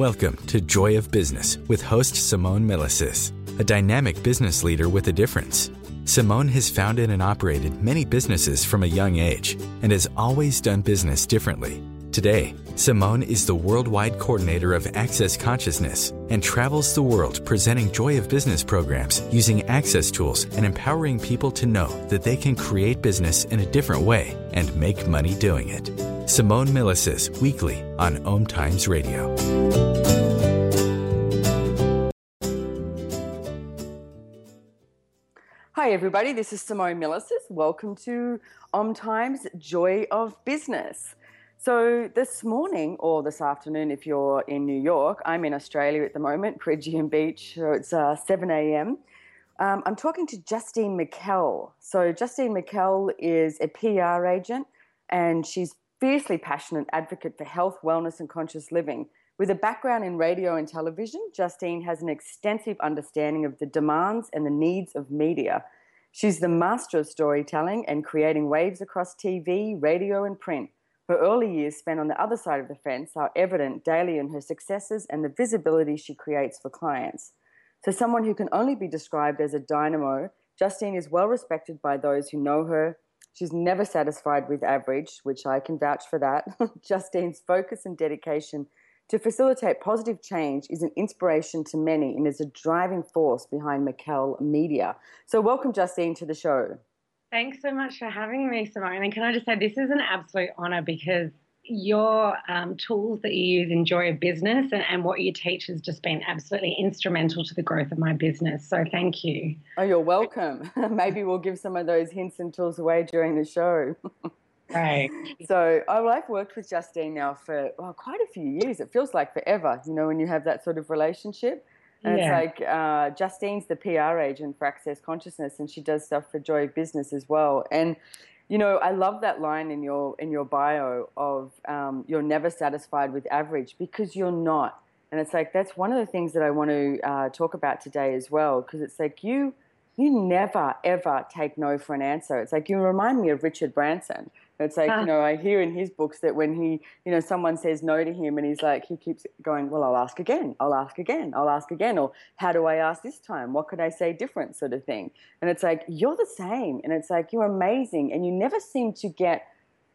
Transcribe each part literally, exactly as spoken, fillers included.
Welcome to Joy of Business with host Simone Milasas, a dynamic business leader with a difference. Simone has founded and operated many businesses from a young age and has always done business differently. Today, Simone is the worldwide coordinator of Access Consciousness and travels the world presenting Joy of Business programs using access tools and empowering people to know that they can create business in a different way and make money doing it. Simone Milasas, weekly on Om Times Radio. Hi everybody, this is Simone Milasas. Welcome to Om Times Joy of Business. So this morning, or this afternoon if you're in New York, I'm in Australia at the moment, Peregian Beach, so it's uh, seven a.m. Um, I'm talking to Justine McKell. So Justine McKell is a P R agent and she's fiercely passionate advocate for health, wellness and conscious living. With a background in radio and television, Justine has an extensive understanding of the demands and the needs of media. She's the master of storytelling and creating waves across T V, radio and print. Her early years spent on the other side of the fence are evident daily in her successes and the visibility she creates for clients. So someone who can only be described as a dynamo, Justine is well respected by those who know her. She's never satisfied with average, which I can vouch for that. Justine's focus and dedication to facilitate positive change is an inspiration to many and is a driving force behind McKell Media. So welcome, Justine, to the show. Thanks so much for having me, Simone. And can I just say this is an absolute honour because your um, tools that you use in Joy of Business and, and what you teach has just been absolutely instrumental to the growth of my business. So thank you. Oh, you're welcome. Maybe we'll give some of those hints and tools away during the show. Right. So oh, I've worked with Justine now for well, quite a few years. It feels like forever, you know, when you have that sort of relationship. And yeah. It's like uh, Justine's the P R agent for Access Consciousness and she does stuff for Joy of Business as well. And, you know, I love that line in your in your bio of um, you're never satisfied with average because you're not. And it's like that's one of the things that I want to uh, talk about today as well because it's like you you never, ever take no for an answer. It's like you remind me of Richard Branson. It's like, you know, I hear in his books that when he, you know, someone says no to him and he's like, he keeps going, well, I'll ask again, I'll ask again, I'll ask again, or how do I ask this time? What could I say different sort of thing? And it's like, you're the same. And it's like, you're amazing. And you never seem to get,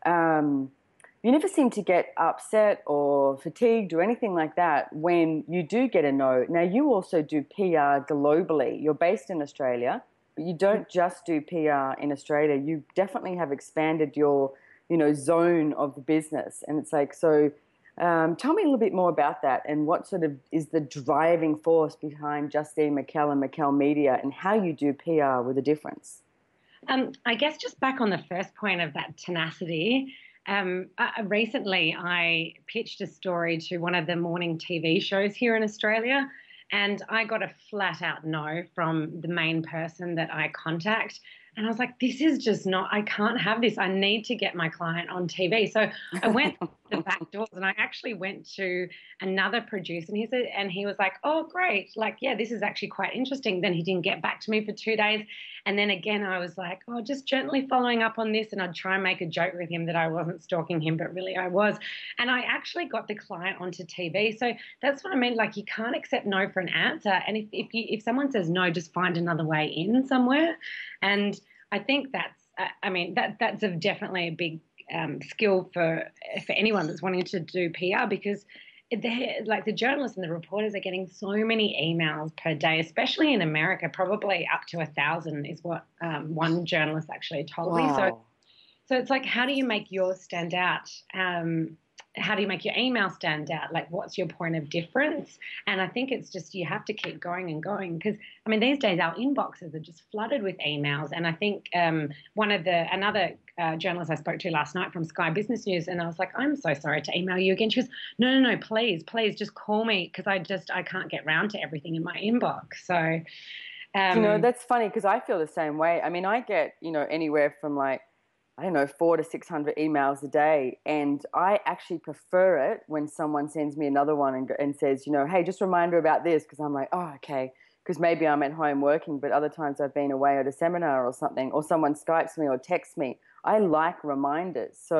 um, you never seem to get upset or fatigued or anything like that when you do get a no. Now, you also do P R globally. You're based in Australia. But you don't just do P R in Australia. You definitely have expanded your, you know, zone of the business. And it's like, so um, tell me a little bit more about that and what sort of is the driving force behind Justine McKell and McKell Media and how you do P R with a difference. Um, I guess just back on the first point of that tenacity, um, uh, recently I pitched a story to one of the morning T V shows here in Australia. And I got a flat out no from the main person that I contact. And I was like, this is just not, I can't have this. I need to get my client on T V. So I went to the back doors and I actually went to another producer and he said, and he was like, oh, great. Like, yeah, this is actually quite interesting. Then he didn't get back to me for two days. And then again, I was like, oh, just gently following up on this. And I'd try and make a joke with him that I wasn't stalking him, but really I was. And I actually got the client onto T V. So that's what I mean. Like you can't accept no for an answer. And if, if, you, if someone says no, just find another way in somewhere. And I think that's, uh, I mean, that that's a, definitely a big um, skill for for anyone that's wanting to do P R because like the journalists and the reporters are getting so many emails per day, especially in America, probably up to a thousand is what um, one journalist actually told wow. me. So, so it's like, how do you make yours stand out? Um, how do you make your email stand out? Like, what's your point of difference? And I think it's just you have to keep going and going because, I mean, these days our inboxes are just flooded with emails. And I think um, one of the another uh, journalist I spoke to last night from Sky Business News, and I was like, I'm so sorry to email you again. She goes, no, no, no, please, please just call me because I just I can't get round to everything in my inbox. So, um, you know, that's funny because I feel the same way. I mean, I get, you know, anywhere from like, I don't know, four to six hundred emails a day. And I actually prefer it when someone sends me another one and, and says, you know, hey, just a reminder about this. Because I'm like, oh, okay. Because maybe I'm at home working, but other times I've been away at a seminar or something, or someone Skypes me or texts me. I like reminders. So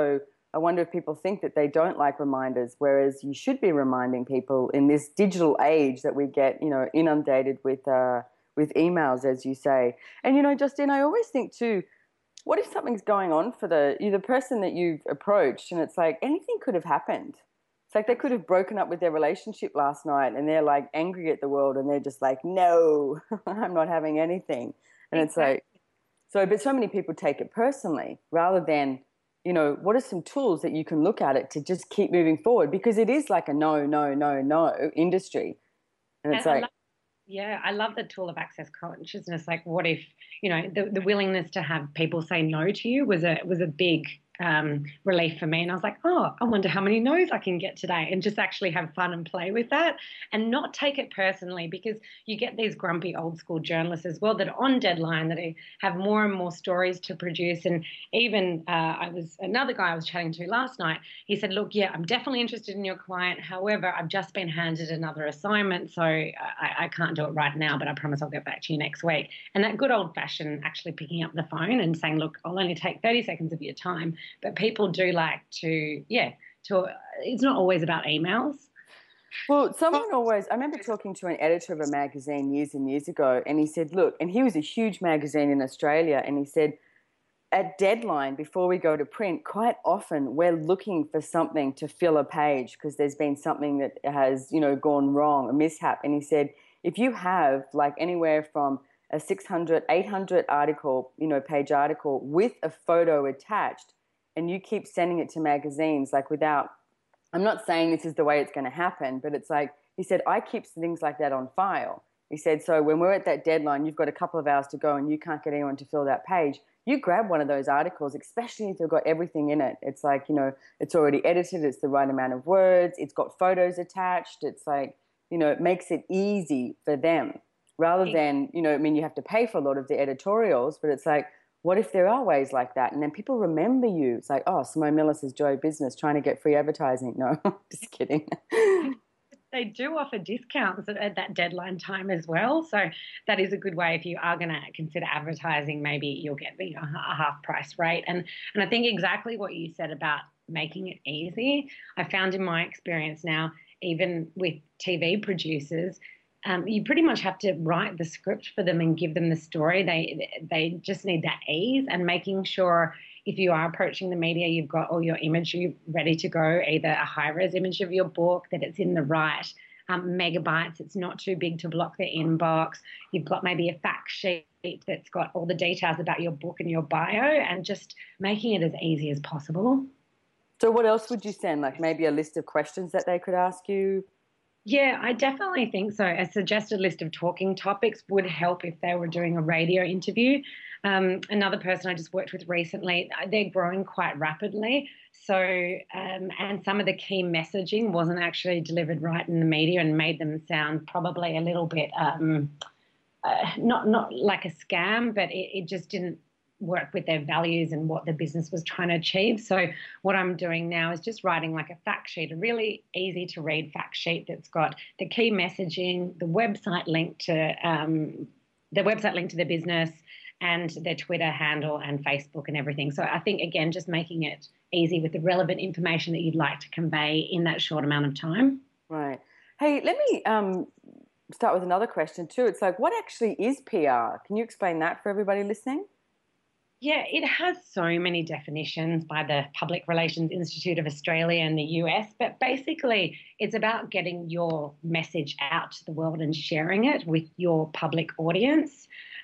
I wonder if people think that they don't like reminders, whereas you should be reminding people in this digital age that we get, you know, inundated with uh, with emails, as you say. And, you know, Justine, I always think too, what if something's going on for the you the person that you've approached, and it's like anything could have happened. It's like they could have broken up with their relationship last night and they're like angry at the world and they're just like, no, I'm not having anything. And it's like, so, but so many people take it personally rather than, you know, what are some tools that you can look at it to just keep moving forward? Because it is like a no, no, no, no industry. And it's and like, yeah, I love the tool of access consciousness. Like, what if, you know, the, the willingness to have people say no to you was a was a big um, relief for me. And I was like, oh, I wonder how many no's I can get today, and just actually have fun and play with that and not take it personally, because you get these grumpy old school journalists as well that are on deadline, that have more and more stories to produce. And even uh, I was another guy I was chatting to last night. He said, look, yeah, I'm definitely interested in your client. However, I've just been handed another assignment, so I, I can't do it right now, but I promise I'll get back to you next week. And that good old fashioned actually picking up the phone and saying, look, I'll only take thirty seconds of your time. But people do like to, yeah, to, it's not always about emails. Well, someone always, I remember talking to an editor of a magazine years and years ago, and he said, look, and he was a huge magazine in Australia, and he said, at deadline, before we go to print, quite often we're looking for something to fill a page because there's been something that has, you know, gone wrong, a mishap. And he said, if you have like anywhere from a six hundred, eight hundred article, you know, page article with a photo attached, and you keep sending it to magazines, like without, I'm not saying this is the way it's going to happen, but it's like, he said, I keep things like that on file. He said, so when we're at that deadline, you've got a couple of hours to go and you can't get anyone to fill that page, you grab one of those articles, especially if they've got everything in it. It's like, you know, it's already edited, it's the right amount of words, it's got photos attached. It's like, you know, it makes it easy for them rather than, you know, I mean, you have to pay for a lot of the editorials, but it's like, what if there are ways like that? And then people remember you. It's like, oh, Simone Milas's Joy Business trying to get free advertising. No, just kidding. They do offer discounts at that deadline time as well. So that is a good way if you are going to consider advertising. Maybe you'll get, you know, a half price rate. And, and I think exactly what you said about making it easy, I found in my experience now, even with T V producers, Um, you pretty much have to write the script for them and give them the story. They they just need that ease, and making sure if you are approaching the media, you've got all your imagery ready to go, either a high-res image of your book, that it's in the right um, megabytes, it's not too big to block their inbox. You've got maybe a fact sheet that's got all the details about your book and your bio, and just making it as easy as possible. So what else would you send? Like maybe a list of questions that they could ask you? Yeah, I definitely think so. A suggested list of talking topics would help if they were doing a radio interview. Um, another person I just worked with recently, they're growing quite rapidly. So, um, and some of the key messaging wasn't actually delivered right in the media and made them sound probably a little bit, um, uh, not not like a scam, but it, it just didn't work with their values and what the business was trying to achieve. So what I'm doing now is just writing like a fact sheet, a really easy to read fact sheet that's got the key messaging, the website link to um, the website link to the business, and their Twitter handle and Facebook and everything. So I think, again, just making it easy with the relevant information that you'd like to convey in that short amount of time. Right. Hey, let me um, start with another question too. It's like, what actually is P R? Can you explain that for everybody listening? Yeah, it has so many definitions by the Public Relations Institute of Australia and the U S, but basically it's about getting your message out to the world and sharing it with your public audience.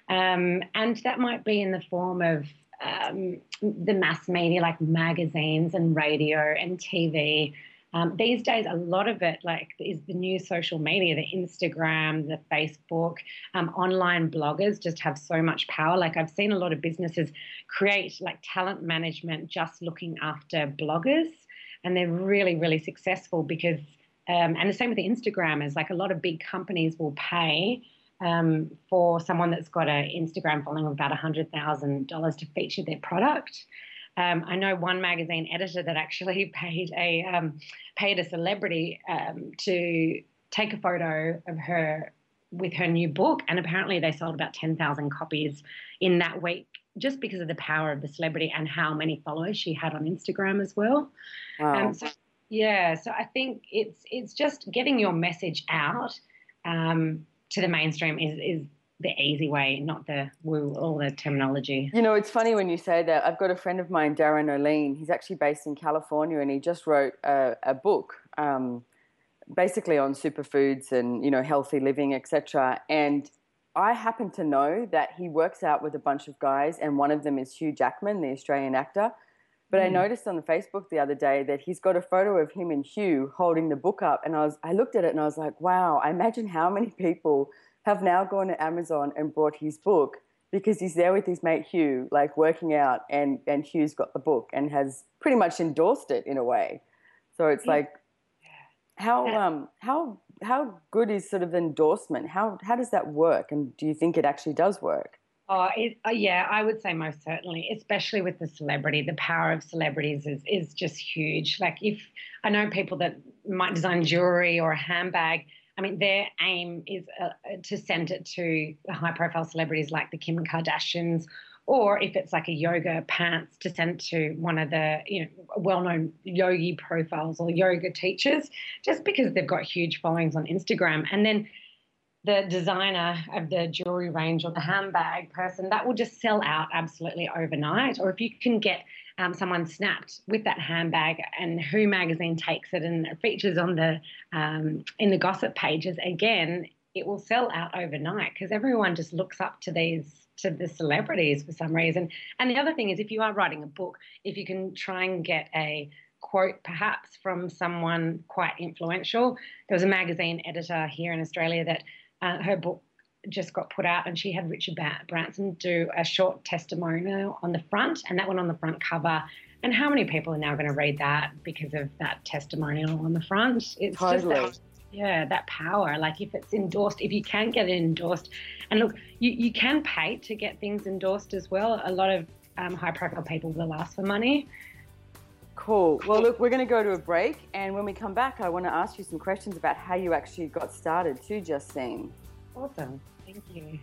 Um, and that might be in the form of um, the mass media like magazines and radio and T V. Um, these days, a lot of it like is the new social media, the Instagram, the Facebook, um, online bloggers just have so much power. Like I've seen a lot of businesses create like talent management just looking after bloggers, and they're really, really successful because, um, and the same with the Instagrammers, like a lot of big companies will pay um, for someone that's got an Instagram following of about one hundred thousand dollars to feature their product. Um, I know one magazine editor that actually paid a um, paid a celebrity um, to take a photo of her with her new book, and apparently they sold about ten thousand copies in that week just because of the power of the celebrity and how many followers she had on Instagram as well. Wow. Um, so, yeah, so I think it's it's just getting your message out um, to the mainstream is is the easy way, not the woo, all the terminology. You know, it's funny when you say that. I've got a friend of mine, Darren O'Lean. He's actually based in California, and he just wrote a, a book um, basically on superfoods and, you know, healthy living, et cetera. And I happen to know that he works out with a bunch of guys, and one of them is Hugh Jackman, the Australian actor. But mm. I noticed on the Facebook the other day that he's got a photo of him and Hugh holding the book up, and I was I looked at it and I was like, wow, I imagine how many people have now gone to Amazon and bought his book because he's there with his mate Hugh, like working out, and, and Hugh's got the book and has pretty much endorsed it in a way. So it's yeah. like, how um how how good is sort of endorsement? How how does that work? And do you think it actually does work? Oh, it, uh, yeah, I would say most certainly, especially with the celebrity. The power of celebrities is is just huge. Like, if I know people that might design jewelry or a handbag, I mean, their aim is uh, to send it to high-profile celebrities like the Kim Kardashians, or if it's like a yoga pants, to send it to one of the, you know, well-known yogi profiles or yoga teachers, just because they've got huge followings on Instagram. And then the designer of the jewelry range or the handbag person, that will just sell out absolutely overnight. Or if you can get um, someone snapped with that handbag, and Who magazine takes it and it features on the um, in the gossip pages, again, it will sell out overnight because everyone just looks up to these to the celebrities for some reason. And the other thing is, if you are writing a book, if you can try and get a quote perhaps from someone quite influential. There was a magazine editor here in Australia that uh, her book just got put out, and she had Richard Branson do a short testimonial on the front, and that went on the front cover. And how many people are now going to read that because of that testimonial on the front? It's totally. just that, yeah, that power. Like, if it's endorsed, if you can get it endorsed, and look, you, you can pay to get things endorsed as well. A lot of um, high-profile people will ask for money. Cool. Well, look, we're going to go to a break, and when we come back, I want to ask you some questions about how you actually got started too, Justine. Awesome. Thank you.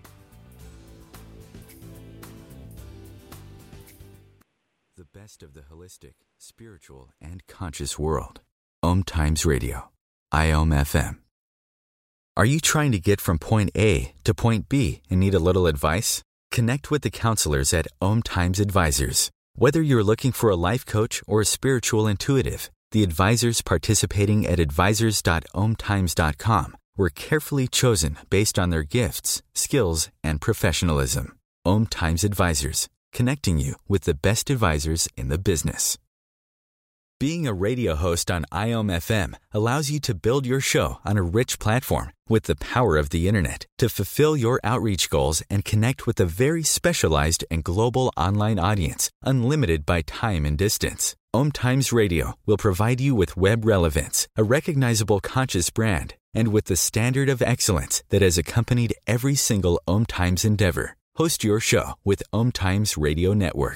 The best of the holistic, spiritual, and conscious world. Om Times Radio. I O M F M. Are you trying to get from point A to point B and need a little advice? Connect with the counselors at Om Times Advisors. Whether you're looking for a life coach or a spiritual intuitive, the advisors participating at advisors dot om times dot com were carefully chosen based on their gifts, skills, and professionalism. Om Times Advisors, connecting you with the best advisors in the business. Being a radio host on I O M F M allows you to build your show on a rich platform with the power of the internet to fulfill your outreach goals and connect with a very specialized and global online audience, unlimited by time and distance. Om Times Radio will provide you with web relevance, a recognizable conscious brand, and with the standard of excellence that has accompanied every single Om Times endeavor. Host your show with Om Times Radio Network.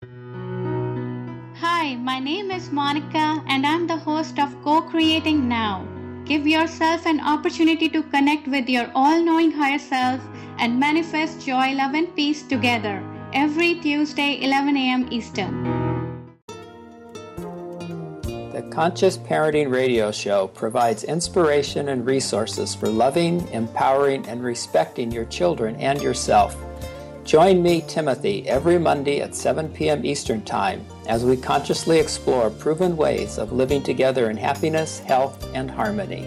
Hi, my name is Monica, and I'm the host of Co-Creating Now. Give yourself an opportunity to connect with your all-knowing higher self and manifest joy, love, and peace together every Tuesday, eleven a.m. Eastern. The Conscious Parenting Radio Show provides inspiration and resources for loving, empowering, and respecting your children and yourself. Join me, Timothy, every Monday at seven p.m. Eastern Time as we consciously explore proven ways of living together in happiness, health, and harmony.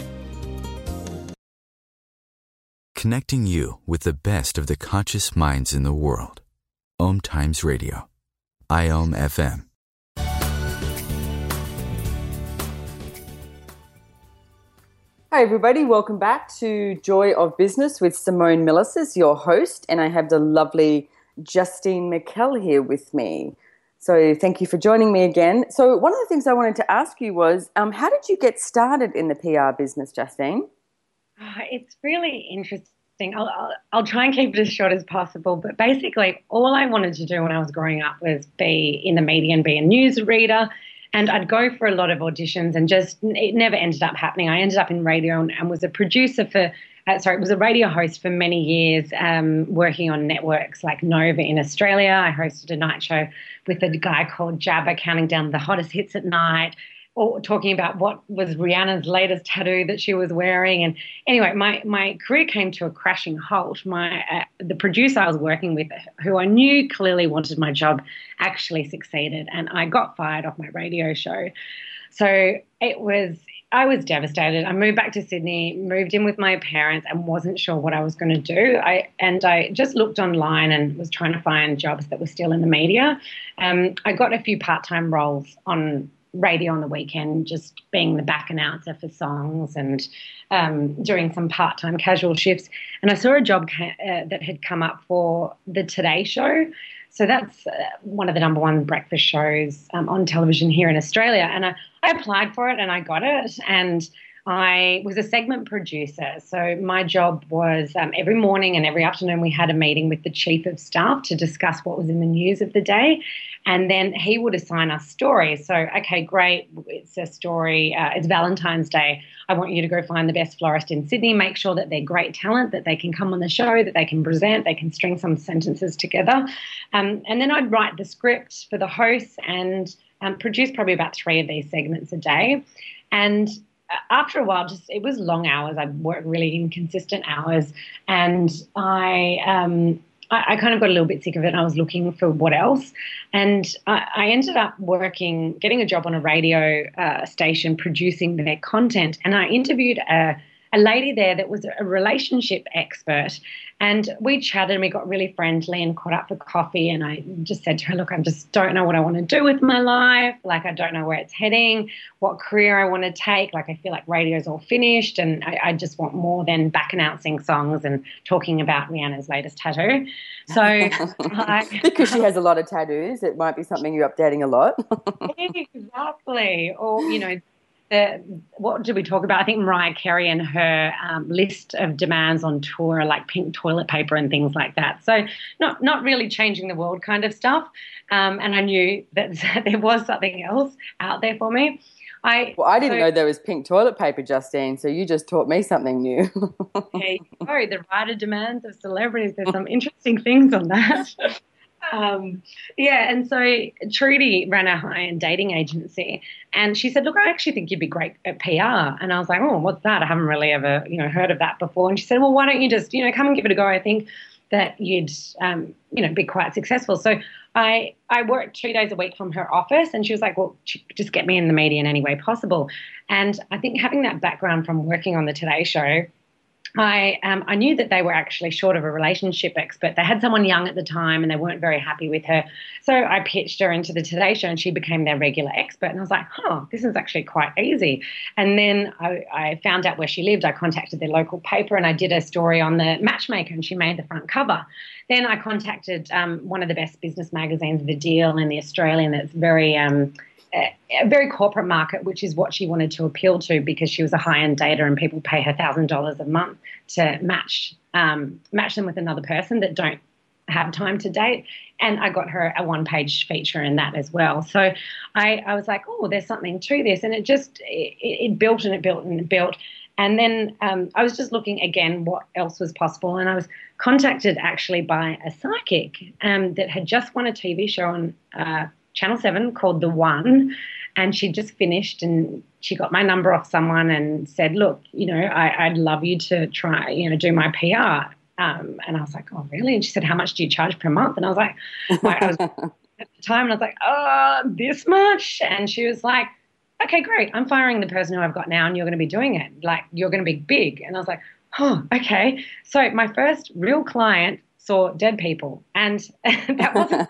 Connecting you with the best of the conscious minds in the world. Om Times Radio. I O M F M. Hi everybody, welcome back to Joy of Business with Simone Milasas, your host, and I have the lovely Justine McKell here with me. So thank you for joining me again. So one of the things I wanted to ask you was, um, how did you get started in the P R business, Justine? Uh, it's really interesting. I'll, I'll, I'll try and keep it as short as possible, but basically all I wanted to do when I was growing up was be in the media and be a news reader. And I'd go for a lot of auditions and just it never ended up happening. I ended up in radio and, and was a producer for uh, sorry, was a radio host for many years, um, working on networks like Nova in Australia. I hosted a night show with a guy called Jabba, counting down the hottest hits at night, or talking about what was Rihanna's latest tattoo that she was wearing. And anyway, my, my career came to a crashing halt. My uh, the producer I was working with, who I knew clearly wanted my job, actually succeeded, and I got fired off my radio show. So it was, I was devastated. I moved back to Sydney, moved in with my parents, and wasn't sure what I was going to do. I and I just looked online and was trying to find jobs that were still in the media. Um, I got a few part-time roles on radio on the weekend, just being the back announcer for songs and um, doing some part-time casual shifts. And I saw a job ca- uh, that had come up for the Today Show. So that's uh, one of the number one breakfast shows um, on television here in Australia. And I, I applied for it and I got it. And I was a segment producer. So my job was um, every morning and every afternoon we had a meeting with the chief of staff to discuss what was in the news of the day. And then he would assign us stories. So, okay, great, it's a story, uh, it's Valentine's Day. I want you to go find the best florist in Sydney, make sure that they're great talent, that they can come on the show, that they can present, they can string some sentences together. Um, and then I'd write the script for the hosts and um, produce probably about three of these segments a day. And after a while, just it was long hours. I worked really inconsistent hours, and I um, I, I kind of got a little bit sick of it. And I was looking for what else, and I, I ended up working, getting a job on a radio uh, station, producing their content. And I interviewed a, a lady there that was a relationship expert. And we chatted and we got really friendly and caught up for coffee. And I just said to her, look, I just don't know what I want to do with my life. Like, I don't know where it's heading, what career I want to take. Like, I feel like radio's all finished and I, I just want more than back announcing songs and talking about Rihanna's latest tattoo. So I, because she has a lot of tattoos, it might be something you're updating a lot. Exactly. Or, you know, The, what did we talk about? I think Mariah Carey and her um, list of demands on tour, like pink toilet paper and things like that. So not not really changing the world kind of stuff. Um, and I knew that there was something else out there for me. I well, I didn't so, know there was pink toilet paper, Justine. So you just taught me something new. Okay, sorry, the writer demands of celebrities. There's some interesting things on that. Um, yeah, and so Trudy ran a high-end dating agency, and she said, look, I actually think you'd be great at P R. And I was like, oh, what's that? I haven't really ever, you know, heard of that before. And she said, well, why don't you just, you know, come and give it a go? I think that you'd, um, you know, be quite successful. So I, I worked two days a week from her office, and she was like, well, just get me in the media in any way possible. And I think having that background from working on the Today Show, I um, I knew that they were actually short of a relationship expert. They had someone young at the time and they weren't very happy with her. So I pitched her into the Today Show and she became their regular expert. And I was like, oh, this is actually quite easy. And then I, I found out where she lived. I contacted their local paper and I did a story on the matchmaker and she made the front cover. Then I contacted um, one of the best business magazines, The Deal, in the Australian, that's very... Um, a very corporate market, which is what she wanted to appeal to because she was a high-end dater and people pay her one thousand dollars a month to match um, match them with another person that don't have time to date. And I got her a one-page feature in that as well. So I, I was like, oh, there's something to this. And it just, it, it built and it built and it built. And then um, I was just looking again what else was possible. And I was contacted actually by a psychic um, that had just won a T V show on uh Channel seven called The One, and she just finished and she got my number off someone and said, look, you know, I, I'd love you to try, you know, do my P R. Um, and I was like, oh, really? And she said, how much do you charge per month? And I was like, like I was at the time, and I was like, oh, this much? And she was like, okay, great. I'm firing the person who I've got now and you're going to be doing it. Like, you're going to be big. And I was like, oh, okay. So my first real client saw dead people, and that wasn't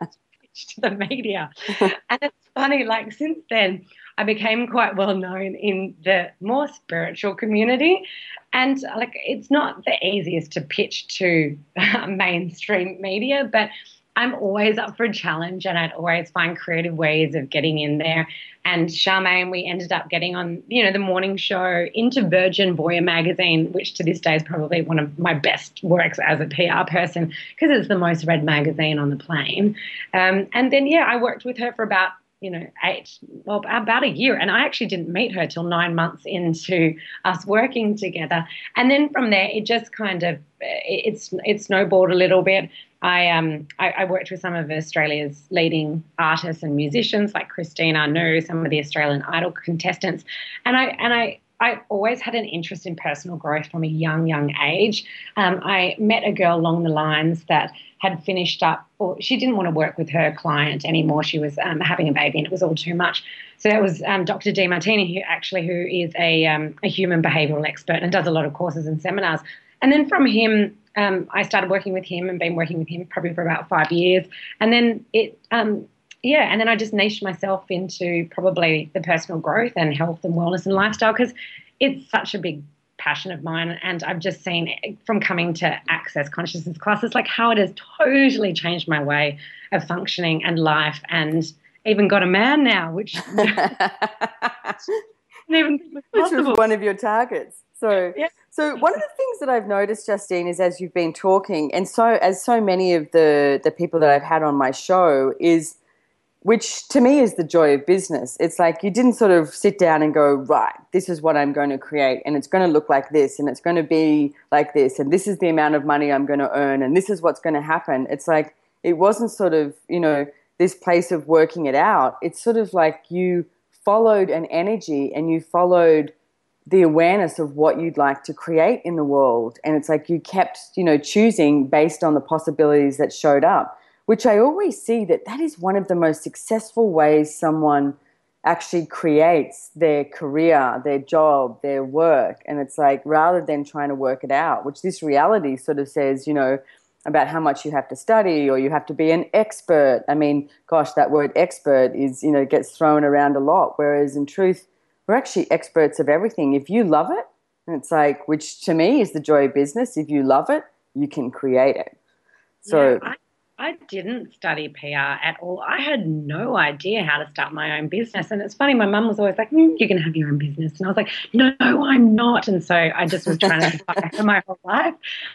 to the media. And it's funny, like since then I became quite well known in the more spiritual community, and like it's not the easiest to pitch to uh, mainstream media, but I'm always up for a challenge and I'd always find creative ways of getting in there. And Charmaine, we ended up getting on, you know, the morning show, into Virgin Voyeur magazine, which to this day is probably one of my best works as a P R person because it's the most read magazine on the plane. Um, and then, yeah, I worked with her for about, you know, eight, well, about a year. And I actually didn't meet her till nine months into us working together. And then from there, it just kind of, it's it snowballed a little bit. I um I, I worked with some of Australia's leading artists and musicians like Christine Arnoux, some of the Australian Idol contestants. And I, and I, I always had an interest in personal growth from a young, young age. Um, I met a girl along the lines that had finished up, or she didn't want to work with her client anymore. She was um, having a baby and it was all too much. So that was um, Doctor Demartini, who actually who is a, um, a human behavioural expert and does a lot of courses and seminars. And then from him, um, I started working with him and been working with him probably for about five years. And then it, um, yeah, and then I just niched myself into probably the personal growth and health and wellness and lifestyle because it's such a big passion of mine. And I've just seen from coming to Access Consciousness classes, like how it has totally changed my way of functioning and life, and even got a man now, which even which was one of your targets. So, yeah. so one of the things that I've noticed, Justine, is as you've been talking, and so as so many of the the people that I've had on my show is, which to me is the joy of business. It's like you didn't sort of sit down and go, right, this is what I'm going to create, and it's going to look like this, and it's going to be like this, and this is the amount of money I'm going to earn, and this is what's going to happen. It's like it wasn't sort of, you know, this place of working it out. It's sort of like you followed an energy and you followed the awareness of what you'd like to create in the world. And it's like you kept, you know, choosing based on the possibilities that showed up, which I always see that that is one of the most successful ways someone actually creates their career, their job, their work. And it's like rather than trying to work it out, which this reality sort of says, you know, about how much you have to study or you have to be an expert. I mean, gosh, that word expert is, you know, gets thrown around a lot, whereas in truth, we're actually experts of everything. If you love it, and it's like, which to me is the joy of business, if you love it, you can create it. So yeah, I, I didn't study P R at all. I had no idea how to start my own business. And it's funny, my mum was always like, mm, you can have your own business. And I was like, no, I'm not. And so I just was trying to for my whole life.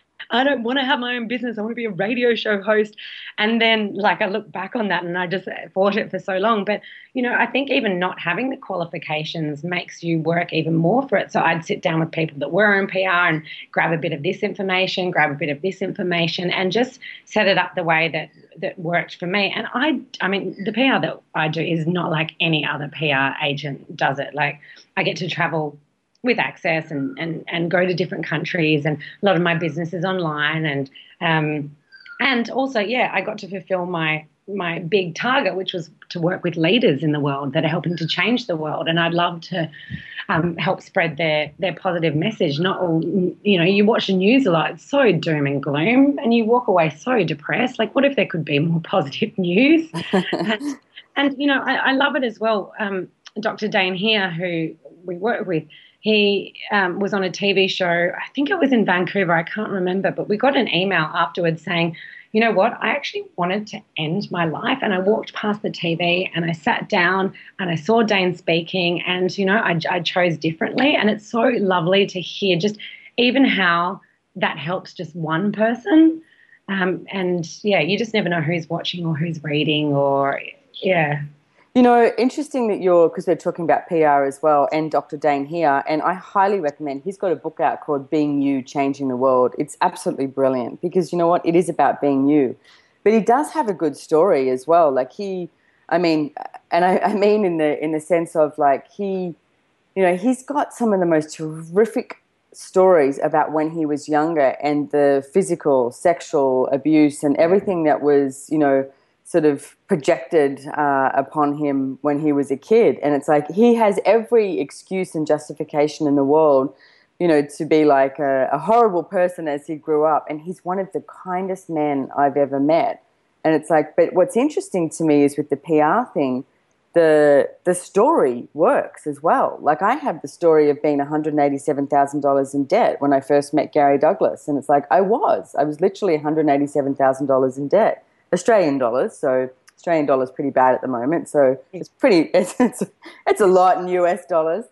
I don't want to have my own business. I want to be a radio show host. And then, like, I look back on that and I just fought it for so long. But, you know, I think even not having the qualifications makes you work even more for it. So I'd sit down with people that were in P R and grab a bit of this information, grab a bit of this information, and just set it up the way that, that worked for me. And I, I mean, the P R that I do is not like any other P R agent does it. Like, I get to travel with Access and, and, and go to different countries, and a lot of my business is online, and um, and also, yeah, I got to fulfill my my big target, which was to work with leaders in the world that are helping to change the world, and I'd love to um, help spread their their positive message. Not all, you know, you watch the news a lot, it's so doom and gloom, and you walk away so depressed. Like, what if there could be more positive news? and, and, you know, I, I love it as well. Um, Doctor Dane here, who we work with, he um, was on a T V show, I think it was in Vancouver, I can't remember, but we got an email afterwards saying, you know what, I actually wanted to end my life, and I walked past the T V and I sat down and I saw Dane speaking, and, you know, I, I chose differently. And it's so lovely to hear just even how that helps just one person. Um, and, yeah, you just never know who's watching or who's reading or, yeah. You know, interesting that you're, because we're talking about P R as well, and Doctor Dane here, and I highly recommend, he's got a book out called Being You, Changing the World. It's absolutely brilliant because, you know what, it is about being you. But he does have a good story as well. Like he, I mean, and I, I mean in the in the sense of like he, you know, he's got some of the most terrific stories about when he was younger and the physical, sexual abuse and everything that was, you know, sort of projected uh, upon him when he was a kid. And it's like he has every excuse and justification in the world, you know, to be like a, a horrible person as he grew up. And he's one of the kindest men I've ever met. And it's like, but what's interesting to me is with the P R thing, the the story works as well. Like I have the story of being one hundred eighty-seven thousand dollars in debt when I first met Gary Douglas. And it's like, I was. I was literally one hundred eighty-seven thousand dollars in debt. Australian dollars, so Australian dollars pretty bad at the moment. So it's pretty, it's, it's, it's a lot in U S dollars.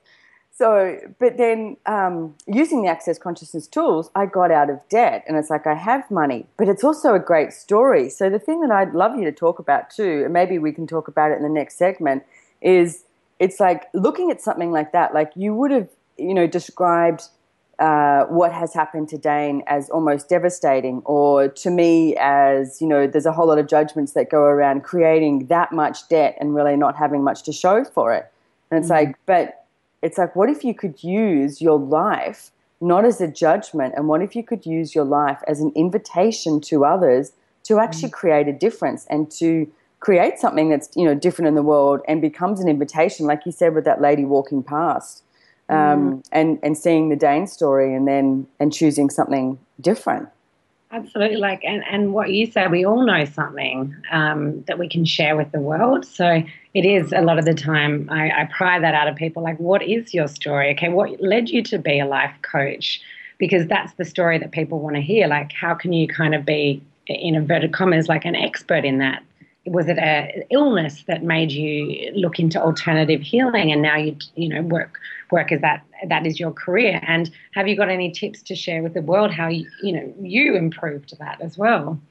So, but then um, using the Access Consciousness tools, I got out of debt. And it's like I have money, but it's also a great story. So the thing that I'd love you to talk about too, and maybe we can talk about it in the next segment, is it's like looking at something like that, like you would have, you know, described uh, what has happened to Dane as almost devastating, or to me as, you know, there's a whole lot of judgments that go around creating that much debt and really not having much to show for it. And it's mm-hmm. like, but it's like, what if you could use your life not as a judgment, and what if you could use your life as an invitation to others to actually mm-hmm. create a difference and to create something that's, you know, different in the world and becomes an invitation, like you said with that lady walking past, um, mm-hmm. and, and seeing the Dane story and then and choosing something different. Absolutely. Like, and, and what you say, we all know something um, that we can share with the world. So it is a lot of the time, I, I pry that out of people. Like, what is your story? Okay, what led you to be a life coach? Because that's the story that people want to hear. Like, how can you kind of be, in inverted commas, like an expert in that? Was it a illness that made you look into alternative healing, and now you you know work work as that that is your career? And have you got any tips to share with the world how you, you know you improved that as well?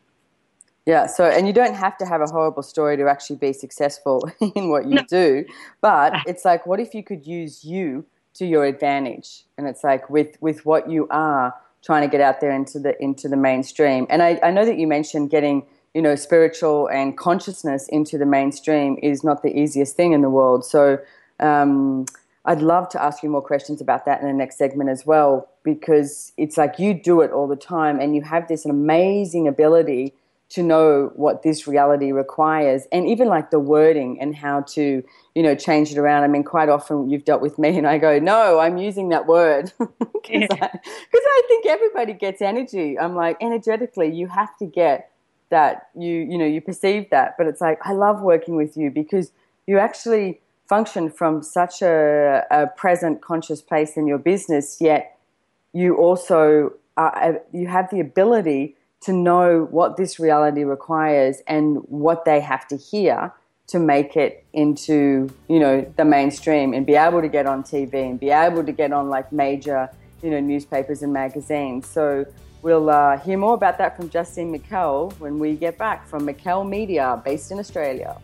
Yeah. So, and you don't have to have a horrible story to actually be successful in what you no. do, but it's like, what if you could use you to your advantage? And it's like with with what you are trying to get out there into the into the mainstream. And I, I know that you mentioned getting, you know, spiritual and consciousness into the mainstream is not the easiest thing in the world. So um, I'd love to ask you more questions about that in the next segment as well, because it's like you do it all the time and you have this amazing ability to know what this reality requires, and even like the wording and how to, you know, change it around. I mean, quite often you've dealt with me and I go, no, I'm using that word because yeah. I, I think everybody gets energy. I'm like, energetically, you have to get that you, you know, you perceive that, but it's like, I love working with you because you actually function from such a, a present conscious place in your business, yet you also are, you have the ability to know what this reality requires and what they have to hear to make it into, you know, the mainstream and be able to get on T V and be able to get on like major, you know, newspapers and magazines. So we'll uh, hear more about that from Justine Miquel when we get back from Miquel Media, based in Australia.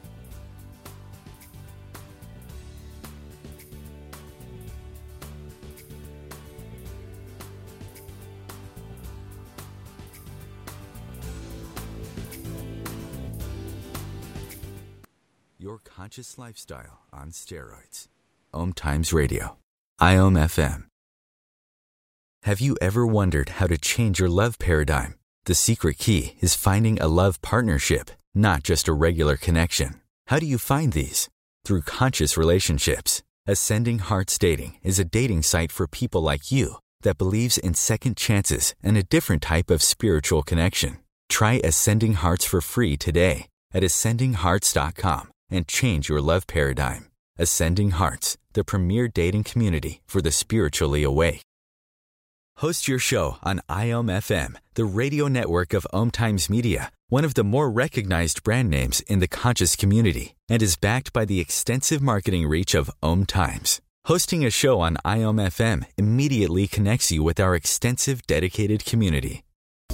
Your conscious lifestyle on steroids. Om Times Radio. I O M F M. Have you ever wondered how to change your love paradigm? The secret key is finding a love partnership, not just a regular connection. How do you find these? Through conscious relationships. Ascending Hearts Dating is a dating site for people like you that believes in second chances and a different type of spiritual connection. Try Ascending Hearts for free today at ascending hearts dot com and change your love paradigm. Ascending Hearts, the premier dating community for the spiritually awake. Host your show on I O M F M, the radio network of Om Times Media, one of the more recognized brand names in the conscious community, and is backed by the extensive marketing reach of Om Times. Hosting a show on I O M F M immediately connects you with our extensive dedicated community.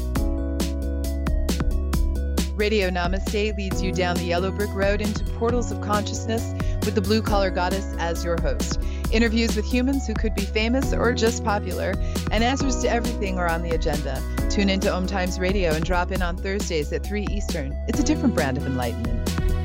Radio Namaste leads you down the yellow brick road into portals of consciousness with the blue collar goddess as your host. Interviews with humans who could be famous or just popular, and answers to everything are on the agenda. Tune into Om Times Radio and drop in on Thursdays at three Eastern. It's a different brand of enlightenment.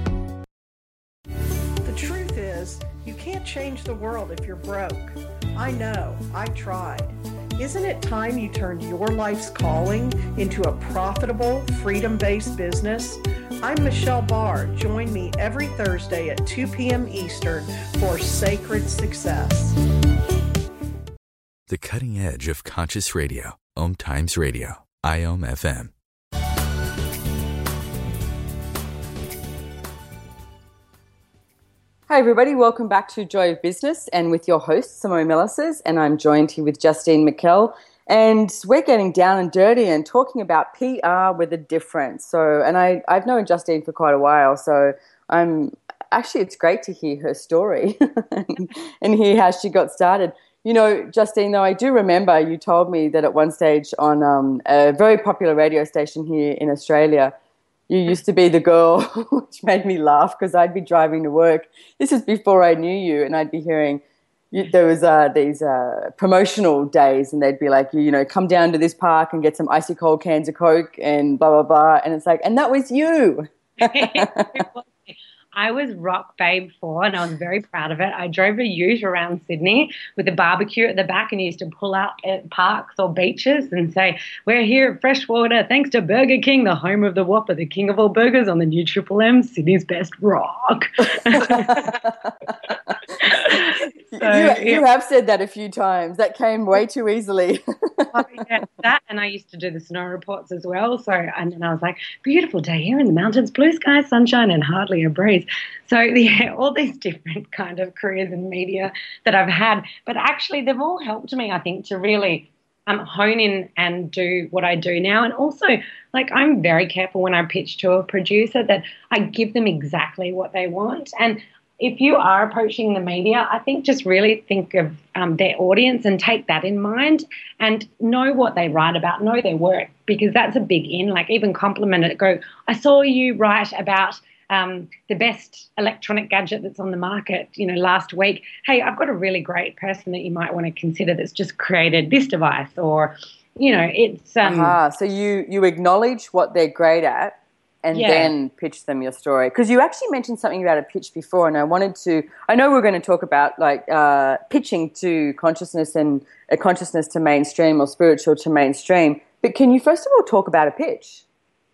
The truth is, you can't change the world if you're broke. I know, I tried. Isn't it time you turned your life's calling into a profitable, freedom-based business? I'm Michelle Barr. Join me every Thursday at two p.m. Eastern for Sacred Success. The cutting edge of conscious radio. Om Times Radio. I O M F M. Hi everybody, welcome back to Joy of Business and with your host Simone Melisses, and I'm joined here with Justine Miquel, and we're getting down and dirty and talking about P R with a difference. So, and I, I've known Justine for quite a while, so I'm actually, it's great to hear her story and hear how she got started. You know, Justine, though, I do remember you told me that at one stage on um, a very popular radio station here in Australia, you used to be the girl, which made me laugh because I'd be driving to work. This is before I knew you, and I'd be hearing you, there was uh, these uh, promotional days, and they'd be like, you, you know, come down to this park and get some icy cold cans of Coke and blah, blah, blah. And it's like, and that was you. I was Rock Babe four, and I was very proud of it. I drove a ute around Sydney with a barbecue at the back and used to pull up at parks or beaches and say, we're here at Freshwater thanks to Burger King, the home of the Whopper, the king of all burgers on the new Triple M, Sydney's best rock. So, you, you yeah. have said that a few times. That came way too easily. Oh, yeah, that, and I used to do the snow reports as well. So, and then I was like, beautiful day here in the mountains, blue skies, sunshine, and hardly a breeze. So, yeah, all these different kind of careers in media that I've had, but actually they've all helped me, I think, to really um, hone in and do what I do now. And also, like, I'm very careful when I pitch to a producer that I give them exactly what they want. And if you are approaching the media, I think just really think of um, their audience and take that in mind and know what they write about, know their work, because that's a big in. Like, even compliment it, go, I saw you write about um, the best electronic gadget that's on the market, you know, last week. Hey, I've got a really great person that you might want to consider that's just created this device, or, you know, it's... Um, uh-huh. So you, you acknowledge what they're great at, and yeah. then pitch them your story. Because you actually mentioned something about a pitch before, and I wanted to, I know we're going to talk about like uh, pitching to consciousness and a consciousness to mainstream or spiritual to mainstream, but can you first of all talk about a pitch?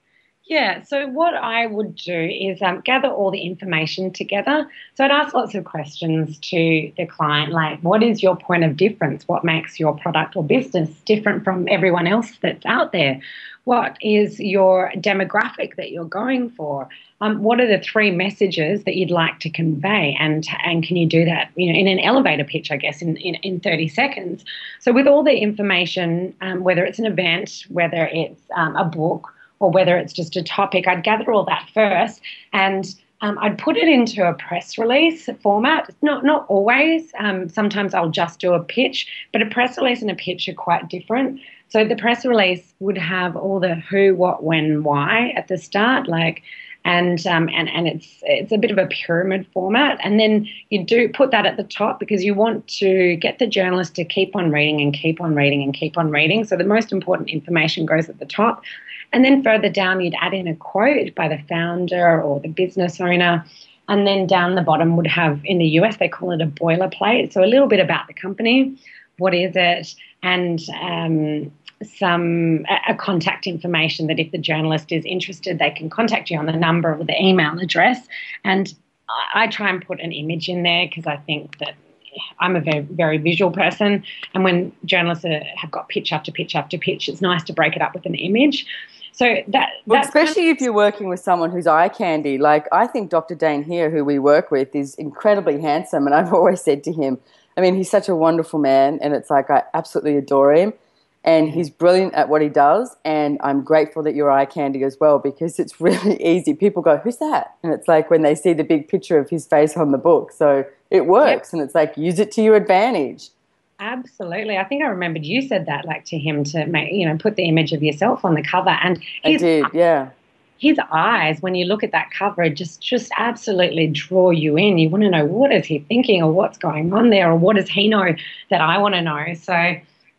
Yeah, so what I would do is um, gather all the information together. So I'd ask lots of questions to the client, like, what is your point of difference? What makes your product or business different from everyone else that's out there? What is your demographic that you're going for? Um, what are the three messages that you'd like to convey? And and can you do that, you know, in an elevator pitch, I guess, in, in, in thirty seconds? So with all the information, um, whether it's an event, whether it's um, a book, or whether it's just a topic, I'd gather all that first, and um, I'd put it into a press release format. Not not always. Um, sometimes I'll just do a pitch, but a press release and a pitch are quite different. So the press release would have all the who, what, when, why at the start, like, and um, and and it's it's a bit of a pyramid format, and then you do put that at the top because you want to get the journalist to keep on reading and keep on reading and keep on reading. So the most important information goes at the top. And then further down, you'd add in a quote by the founder or the business owner. And then down the bottom would have, in the U S, they call it a boilerplate. So a little bit about the company, what is it, and um, some a, a contact information that if the journalist is interested, they can contact you on the number or the email address. And I, I try and put an image in there because I think that I'm a very, very visual person. And when journalists are, have got pitch after pitch after pitch, it's nice to break it up with an image. So that, well, especially kind of, if you're working with someone who's eye candy. Like, I think Doctor Dane here, who we work with, is incredibly handsome, and I've always said to him, I mean, he's such a wonderful man, and it's like I absolutely adore him, and he's brilliant at what he does, and I'm grateful that you're eye candy as well, because it's really easy. People go, who's that? And it's like when they see the big picture of his face on the book. So it works, yep. And it's like, use it to your advantage. Absolutely. I think I remembered you said that, like, to him to make, you know, put the image of yourself on the cover. And his, I did, yeah. His eyes, when you look at that cover, just just absolutely draw you in. You want to know, what is he thinking, or what's going on there, or what does he know that I want to know? So,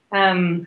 um,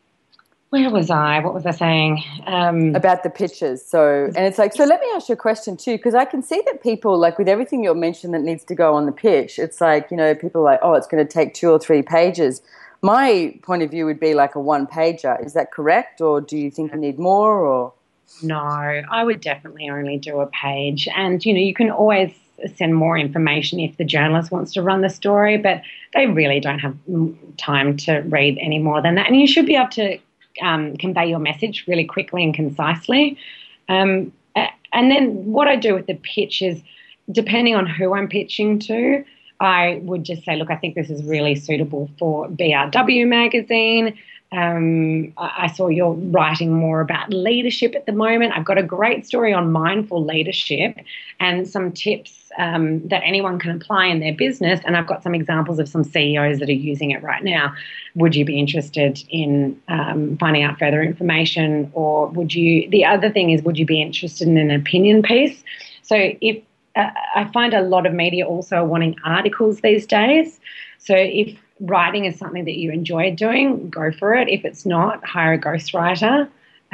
where was I? What was I saying? Um, About the pictures. So, and it's like, so let me ask you a question too, because I can see that people, like with everything you'll mention that needs to go on the pitch, it's like, you know, people are like, oh, it's going to take two or three pages. My point of view would be like a one pager. Is that correct? Or do you think you need more? Or no, I would definitely only do a page. And, you know, you can always send more information if the journalist wants to run the story, but they really don't have time to read any more than that. And you should be able to Um, convey your message really quickly and concisely. Um, and then what I do with the pitch is, depending on who I'm pitching to, I would just say, look, I think this is really suitable for B R W magazine. Um, I saw you're writing more about leadership at the moment. I've got a great story on mindful leadership and some tips um, that anyone can apply in their business. And I've got some examples of some C E Os that are using it right now. Would you be interested in um, finding out further information? Or would you, the other thing is, would you be interested in an opinion piece? So if uh, I find a lot of media also wanting articles these days. So if writing is something that you enjoy doing, go for it. If it's not, hire a ghostwriter.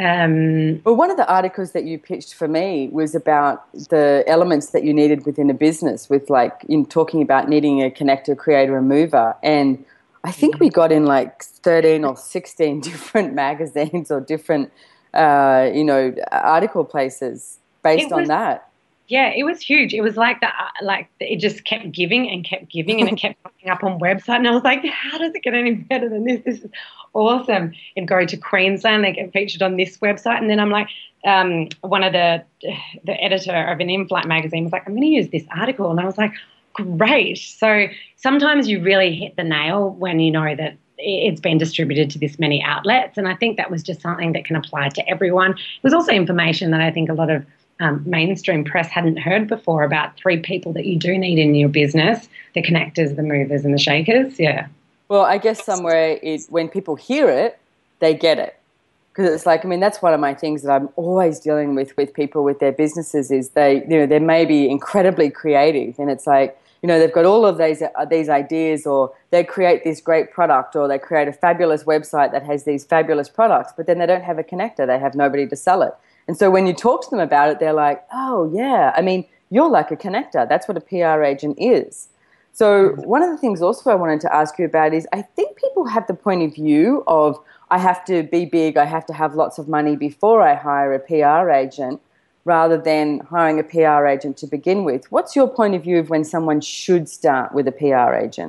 Um, well, one of the articles that you pitched for me was about the elements that you needed within a business, with like in talking about needing a connector, creator, and mover. And I think we got in like thirteen or sixteen different magazines or different, uh, you know, article places based was, on that. Yeah, it was huge. It was like that, like it just kept giving and kept giving, and it kept popping up on website. And I was like, how does it get any better than this? This is awesome. It'd go to Queensland, they get featured on this website. And then I'm like, um, one of the the editor of an in-flight magazine was like, I'm going to use this article. And I was like, great. So sometimes you really hit the nail when you know that it's been distributed to this many outlets. And I think that was just something that can apply to everyone. It was also information that I think a lot of Um, mainstream press hadn't heard before about three people that you do need in your business: the connectors, the movers, and the shakers. Yeah. Well, I guess somewhere it, when people hear it, they get it. Because it's like, I mean, that's one of my things that I'm always dealing with with people with their businesses is they, you know, they may be incredibly creative, and it's like, you know, they've got all of these uh, these ideas, or they create this great product, or they create a fabulous website that has these fabulous products, but then they don't have a connector. They have nobody to sell it. And so when you talk to them about it, they're like, oh, yeah, I mean, you're like a connector. That's what a P R agent is. So one of the things also I wanted to ask you about is I think people have the point of view of I have to be big, I have to have lots of money before I hire a P R agent rather than hiring a P R agent to begin with. What's your point of view of when someone should start with a P R agent?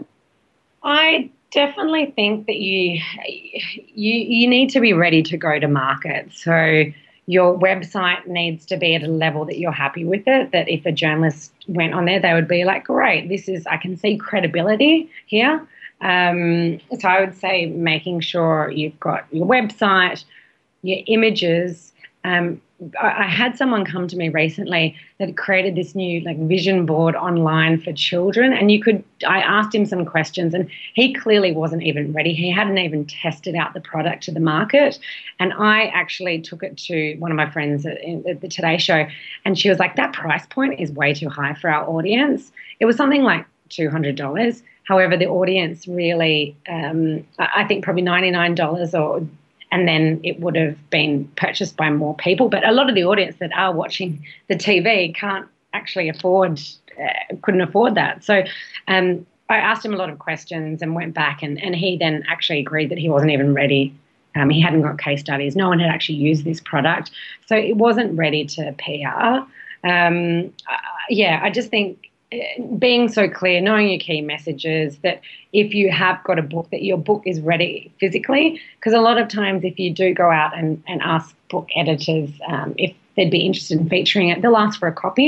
I definitely think that you you you need to be ready to go to market. So your website needs to be at a level that you're happy with it, that if a journalist went on there, they would be like, great, this is, I can see credibility here. Um, so I would say making sure you've got your website, your images. Um, I, I had someone come to me recently that created this new like vision board online for children, and you could, I asked him some questions and he clearly wasn't even ready. He hadn't even tested out the product to the market. And I actually took it to one of my friends at, at the Today Show, and she was like, that price point is way too high for our audience. It was something like two hundred dollars. However, the audience really, um, I think probably ninety-nine dollars, or and then it would have been purchased by more people. But a lot of the audience that are watching the T V can't actually afford, uh, couldn't afford that. So um, I asked him a lot of questions and went back, and, and he then actually agreed that he wasn't even ready. Um, he hadn't got case studies. No one had actually used this product. So it wasn't ready to P R. Um, uh, yeah, I just think being so clear, knowing your key messages, that if you have got a book, that your book is ready physically. Because a lot of times if you do go out and, and ask book editors um, if they'd be interested in featuring it, they'll ask for a copy.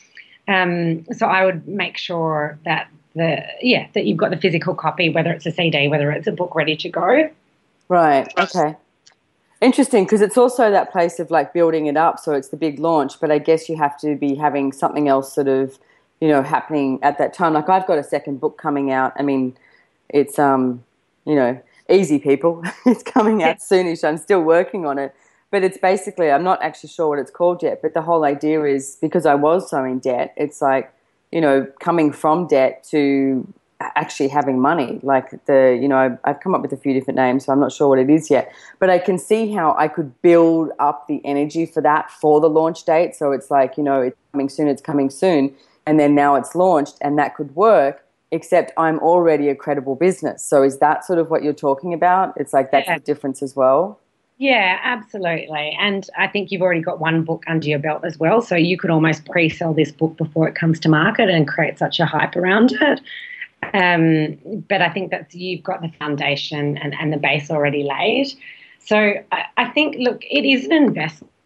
Um, so I would make sure that the yeah that you've got the physical copy, whether it's a C D, whether it's a book ready to go. Right, okay. Interesting, because it's also that place of like building it up, so it's the big launch, but I guess you have to be having something else sort of, you know, happening at that time. Like I've got a second book coming out. I mean, it's, um, you know, easy people. It's coming out soonish. I'm still working on it. But it's basically, I'm not actually sure what it's called yet, but the whole idea is because I was so in debt, it's like, you know, coming from debt to actually having money. Like the, you know, I've come up with a few different names, so I'm not sure what it is yet. But I can see how I could build up the energy for that for the launch date. So it's like, you know, it's coming soon, it's coming soon. And then now it's launched, and that could work, except I'm already a credible business. So is that sort of what you're talking about? It's like that's yeah. the difference as well? Yeah, absolutely. And I think you've already got one book under your belt as well. So you could almost pre-sell this book before it comes to market and create such a hype around it. Um, but I think that you've got the foundation and, and the base already laid. So I, I think, look, it is an investment.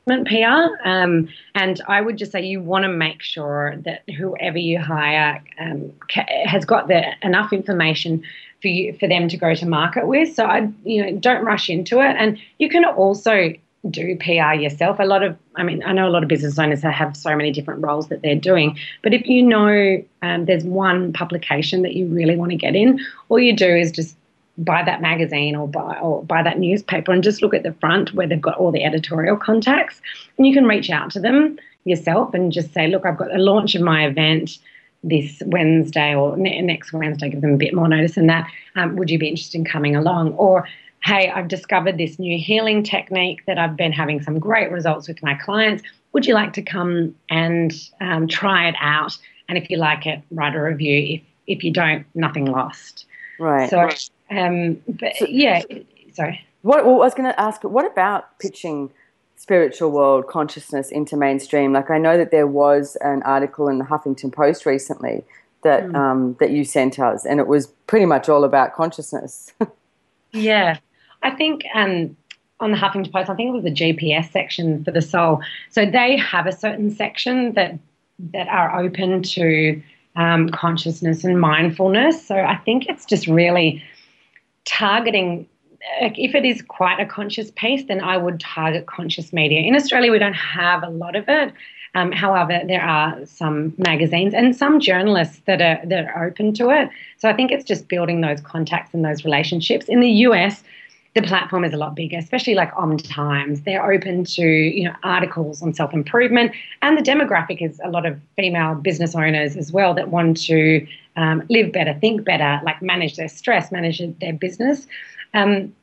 P R, um, and I would just say you want to make sure that whoever you hire um, ca- has got the, enough information for you for them to go to market with. So I, you know, don't rush into it, and you can also do P R yourself. A lot of, I mean, I know a lot of business owners that have so many different roles that they're doing, but if you know um, there's one publication that you really want to get in, all you do is just buy that magazine or buy or buy that newspaper and just look at the front where they've got all the editorial contacts, and you can reach out to them yourself and just say, look, I've got a launch of my event this Wednesday or ne- next Wednesday, give them a bit more notice than that. Um, would you be interested in coming along? Or, hey, I've discovered this new healing technique that I've been having some great results with my clients. Would you like to come and um, try it out? And if you like it, write a review. If if you don't, nothing lost. Right. So, um, but so, yeah, sorry. What well, I was going to ask, what about pitching spiritual world consciousness into mainstream? Like, I know that there was an article in the Huffington Post recently that mm. um, that you sent us, and it was pretty much all about consciousness. Yeah. I think um, on the Huffington Post, I think it was the G P S section for the soul. So they have a certain section that that are open to um, consciousness and mindfulness. So I think it's just really targeting. If it is quite a conscious piece, then I would target conscious media. In Australia, we don't have a lot of it. Um, however, there are some magazines and some journalists that are that are open to it. So I think it's just building those contacts and those relationships. In the U S, the platform is a lot bigger, especially like Om Times. They're open to, you know, articles on self-improvement, and the demographic is a lot of female business owners as well that want to um, live better, think better, like manage their stress, manage their business. Um,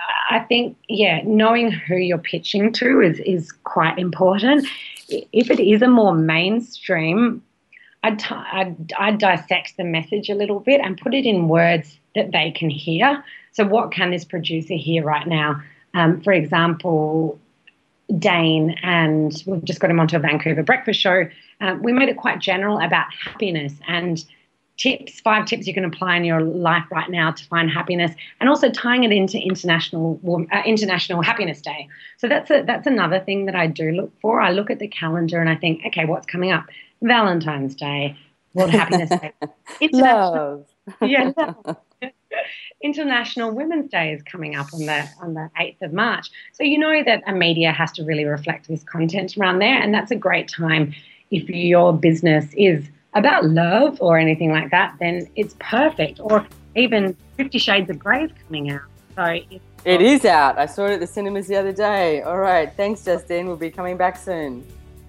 I think, yeah, knowing who you're pitching to is is quite important. If it is a more mainstream, I'd, t- I'd, I'd dissect the message a little bit and put it in words that they can hear. So what can this producer hear right now? Um, for example, Dane, and we've just got him onto a Vancouver breakfast show. Um, we made it quite general about happiness and tips, five tips you can apply in your life right now to find happiness, and also tying it into International uh, International Happiness Day. So that's a, that's another thing that I do look for. I look at the calendar and I think, okay, what's coming up? Valentine's Day, World Happiness Day. Love. Yeah, love. International Women's Day is coming up on the on the eighth of March. So you know that a media has to really reflect this content around there, and that's a great time if your business is about love or anything like that, then it's perfect. Or even Fifty Shades of Grey is coming out. So it's, it is out. I saw it at the cinemas the other day. All right. Thanks, Justine. We'll be coming back soon.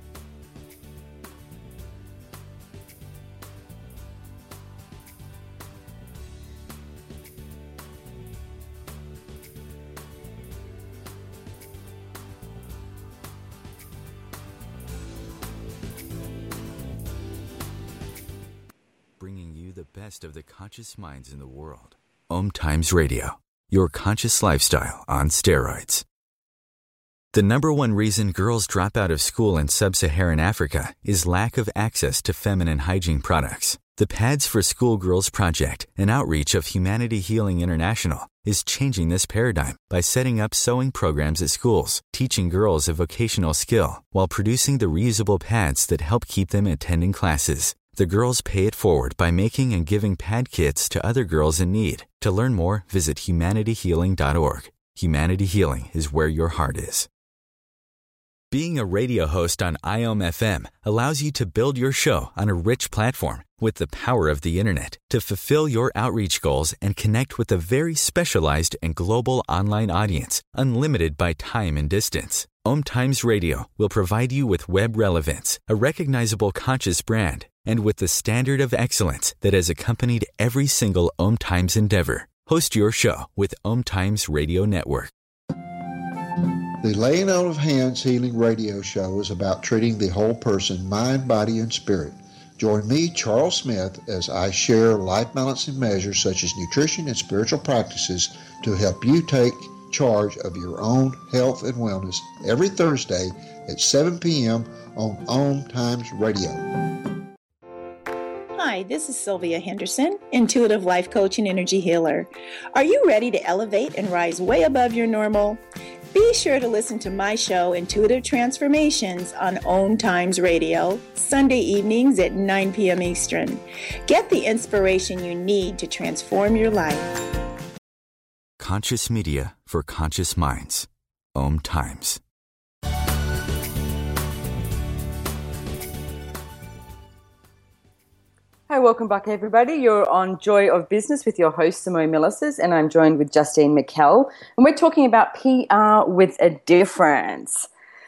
Bringing you the best of the conscious minds in the world. Om Times Radio, your conscious lifestyle on steroids. The number one reason girls drop out of school in sub-Saharan Africa is lack of access to feminine hygiene products. The Pads for Schoolgirls Project, an outreach of Humanity Healing International, is changing this paradigm by setting up sewing programs at schools, teaching girls a vocational skill, while producing the reusable pads that help keep them attending classes. The girls pay it forward by making and giving pad kits to other girls in need. To learn more, visit humanity healing dot org. Humanity Healing is where your heart is. Being a radio host on I O M F M allows you to build your show on a rich platform with the power of the internet to fulfill your outreach goals and connect with a very specialized and global online audience, unlimited by time and distance. Om Times Radio will provide you with web relevance, a recognizable conscious brand, and with the standard of excellence that has accompanied every single Om Times endeavor. Host your show with Om Times Radio Network. The Laying On of Hands Healing Radio Show is about treating the whole person, mind, body, and spirit. Join me, Charles Smith, as I share life-balancing measures such as nutrition and spiritual practices to help you take charge of your own health and wellness every Thursday at seven p.m. on Om Times Radio. Hi, this is Sylvia Henderson, intuitive life coach and energy healer. Are you ready to elevate and rise way above your normal? Be sure to listen to my show, Intuitive Transformations, on Om Times Radio, Sunday evenings at nine p.m. Eastern. Get the inspiration you need to transform your life. Conscious media for conscious minds. Om Times. Hi, welcome back, everybody. You're on Joy of Business with your host, Simone Milasas, and I'm joined with Justine McKell, and we're talking about P R with a difference.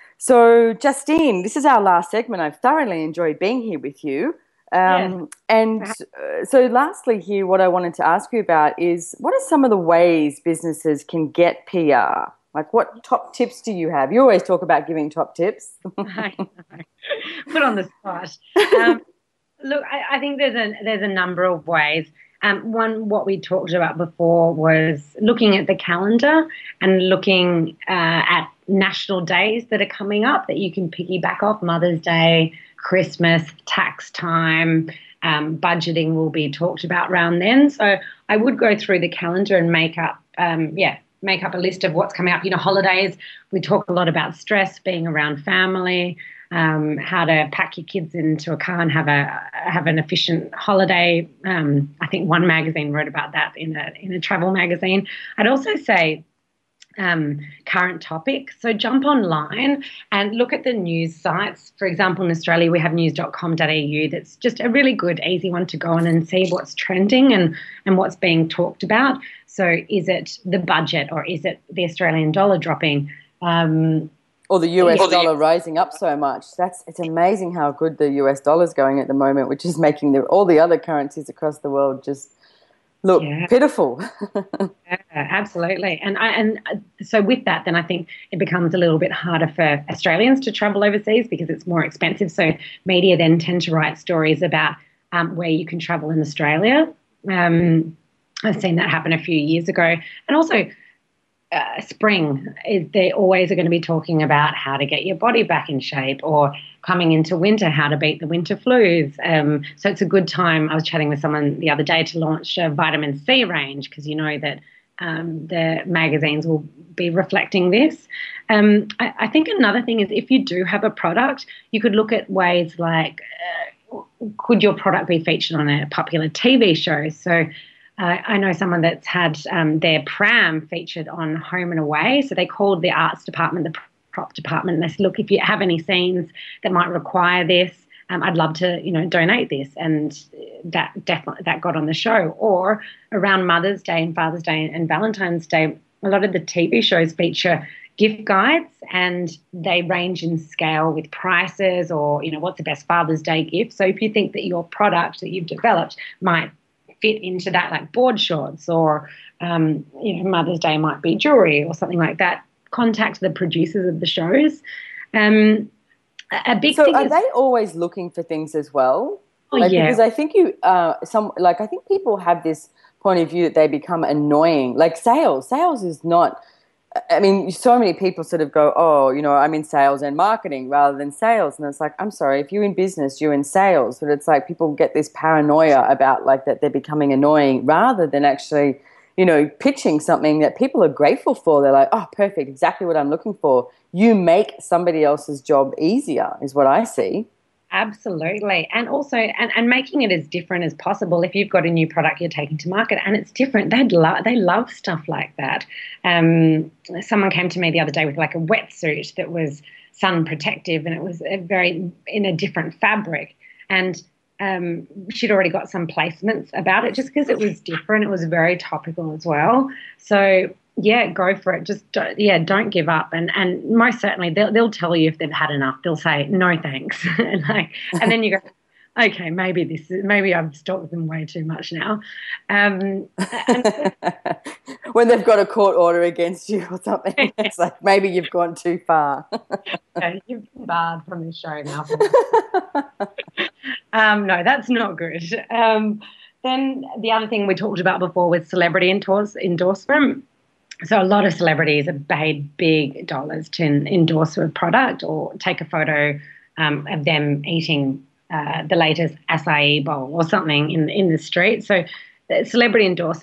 So, Justine, this is our last segment. I've thoroughly enjoyed being here with you. Um, yes. And uh, so lastly here, what I wanted to ask you about is, what are some of the ways businesses can get P R? Like, what top tips do you have? You always talk about giving top tips. I know. Put on the spot. Um, Look, I, I think there's a there's a number of ways. Um, one, what we talked about before was looking at the calendar and looking uh, at national days that are coming up that you can piggyback off. Mother's Day, Christmas, tax time, um, budgeting will be talked about around then. So I would go through the calendar and make up, um, yeah, make up a list of what's coming up. You know, holidays, we talk a lot about stress, being around family. Um, how to pack your kids into a car and have a have an efficient holiday. Um, I think one magazine wrote about that in a in a travel magazine. I'd also say um, current topics. So jump online and look at the news sites. For example, in Australia, we have news dot com dot a u. That's just a really good, easy one to go on and see what's trending and, and what's being talked about. So is it the budget, or is it the Australian dollar dropping? Um, Or the U S dollar rising up so much. That's it's amazing how good the U S dollar is going at the moment, which is making the, all the other currencies across the world just look yeah. pitiful. Yeah, absolutely. And I, and so with that, then I think it becomes a little bit harder for Australians to travel overseas because it's more expensive. So media then tend to write stories about um, where you can travel in Australia. Um, I've seen that happen a few years ago. And also, Uh, spring, is they always are going to be talking about how to get your body back in shape, or coming into winter, how to beat the winter flus. Um, so it's a good time. I was chatting with someone the other day to launch a vitamin C range, because you know that um, the magazines will be reflecting this. Um, I, I think another thing is, if you do have a product, you could look at ways like, uh, could your product be featured on a popular T V show? So Uh, I know someone that's had um, their pram featured on Home and Away. So they called the arts department, the prop department, and they said, look, if you have any scenes that might require this, um, I'd love to, you know, donate this. And that definitely, that got on the show. Or around Mother's Day and Father's Day and Valentine's Day, a lot of the T V shows feature gift guides, and they range in scale with prices, or, you know, what's the best Father's Day gift. So if you think that your product that you've developed might fit into that, like board shorts, or um, you know, Mother's Day might be jewelry or something like that, contact the producers of the shows. Um, a big so thing are is, they always looking for things as well? Oh, like, yeah. Because I think you, uh, some like I think people have this point of view that they become annoying. Like sales, sales is not. I mean, so many people sort of go, oh, you know, I'm in sales and marketing rather than sales. And it's like, I'm sorry, if you're in business, you're in sales. But it's like people get this paranoia about like that they're becoming annoying, rather than actually, you know, pitching something that people are grateful for. They're like, oh, perfect, exactly what I'm looking for. You make somebody else's job easier is what I see. Absolutely. And also, and, and making it as different as possible. If you've got a new product you're taking to market and it's different, they'd lo- they love stuff like that. Um, someone came to me the other day with like a wetsuit that was sun protective, and it was a very in a different fabric. And um, she'd already got some placements about it just because it was different. It was very topical as well. So yeah, go for it. Just don't, yeah, don't give up. And and most certainly they'll they'll tell you if they've had enough. They'll say no thanks, and like, and then you go, okay, maybe this is maybe I've stopped them way too much now. Um, and, when they've got a court order against you or something, it's like maybe you've gone too far. Yeah, you've been barred from the show now. um, no, that's not good. Um, then the other thing we talked about before was celebrity endorse, endorsement. So a lot of celebrities have paid big dollars to endorse a product or take a photo um, of them eating uh, the latest acai bowl or something in in the street. So the celebrity endorsement,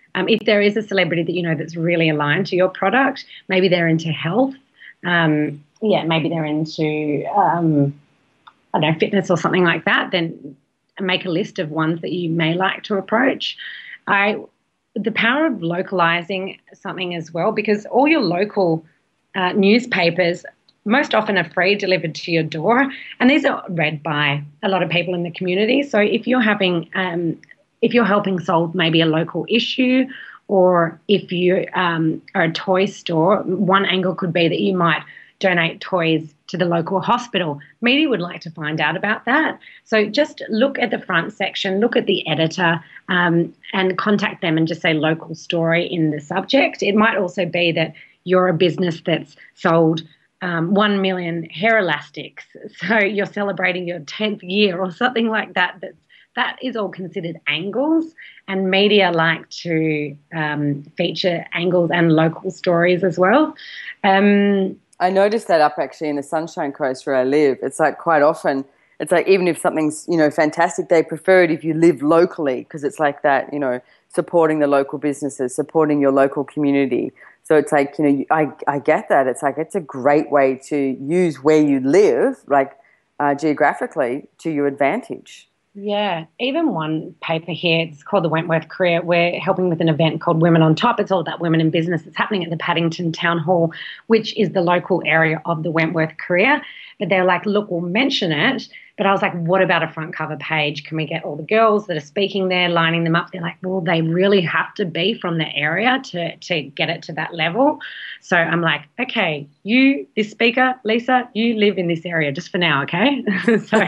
Um, if there is a celebrity that you know that's really aligned to your product, maybe they're into health, um, yeah, maybe they're into, um, I don't know, fitness or something like that, then make a list of ones that you may like to approach. I, the power of localizing something as well, because all your local uh, newspapers most often are free, delivered to your door, and these are read by a lot of people in the community. So if you're having, um, if you're helping solve maybe a local issue, or if you um, are a toy store, one angle could be that you might donate toys to the local hospital. Media would like to find out about that. So just look at the front section, look at the editor, um, and contact them and just say local story in the subject. It might also be that you're a business that's sold um, one million hair elastics, so you're celebrating your tenth year or something like that. That's, that is all considered angles, and media like to um, feature angles and local stories as well. Um, I noticed that up actually in the Sunshine Coast where I live. It's like quite often, it's like even if something's, you know, fantastic, they prefer it if you live locally, because it's like that, you know, supporting the local businesses, supporting your local community. So it's like, you know, I, I get that. It's like it's a great way to use where you live, like uh, geographically, to your advantage. Yeah, even one paper here, it's called the Wentworth Courier. We're helping with an event called Women on Top. It's all about women in business. It's happening at the Paddington Town Hall, which is the local area of the Wentworth Courier. But they're like, look, we'll mention it. But I was like, what about a front cover page? Can we get all the girls that are speaking there, lining them up? They're like, well, they really have to be from the area to, to get it to that level. So I'm like, okay, you, this speaker, Lisa, you live in this area just for now, okay? so...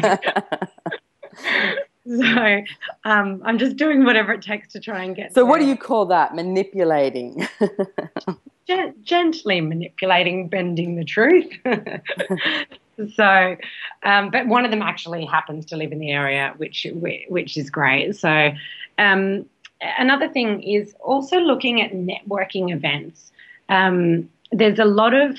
So um, I'm just doing whatever it takes to try and get So there. What do you call that? Manipulating? Gen- gently manipulating, bending the truth. so, um, but one of them actually happens to live in the area, which which is great. So um, another thing is also looking at networking events. Um, there's a lot of